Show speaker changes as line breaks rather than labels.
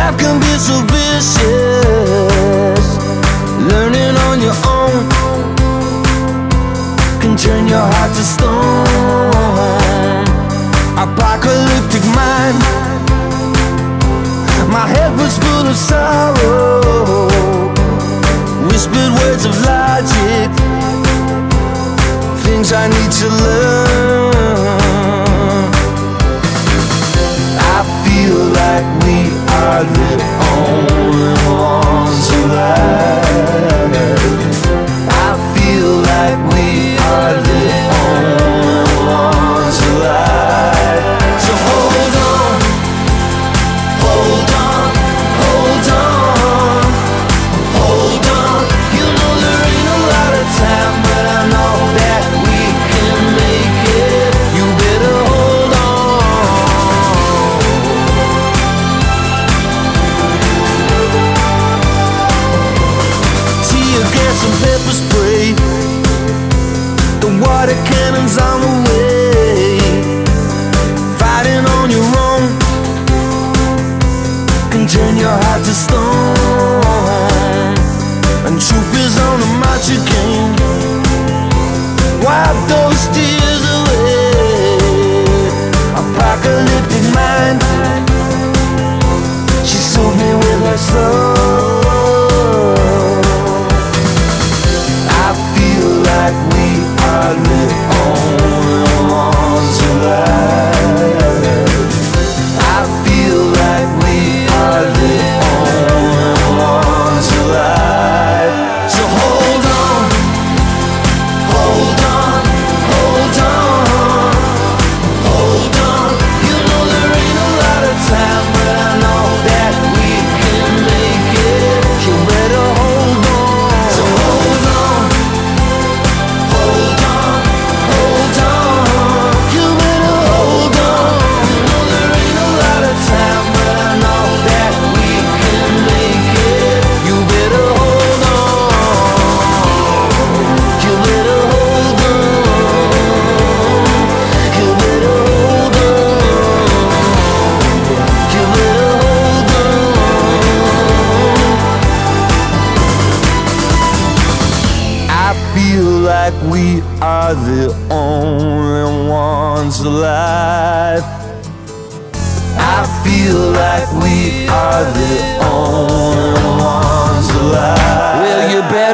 life can be so vicious. Learning on your own can turn your heart to stone. Apocalyptic mind, my head was full of sorrow. Whispered words of logic, things I need to learn. I feel like we are the only ones alive. I feel like we are the only ones alive. So hold on, hold on, hold on, hold on. You know there ain't a lot of time, but I know that we can make it. You better hold on. Tear gas and pepper spray, the water cannons on the way. Fighting on your own can turn your heart to stone. And truth is on the march again. Wipe those tears away. Apocalyptic mind, she soothed me with her soul. I feel like we are the only ones alive. I feel like we are the only ones alive. So hold on, hold on, hold on, hold on. You know there ain't a lot of time, but I know that we can make it. You better hold on. So hold on, hold on, hold on. You better hold on. You know there ain't a lot of time, but I know that we can make it. You better hold on. You better hold on. You better hold on. You better hold on. I feel like we are the only ones alive. I feel like we are the only ones alive. Well, you better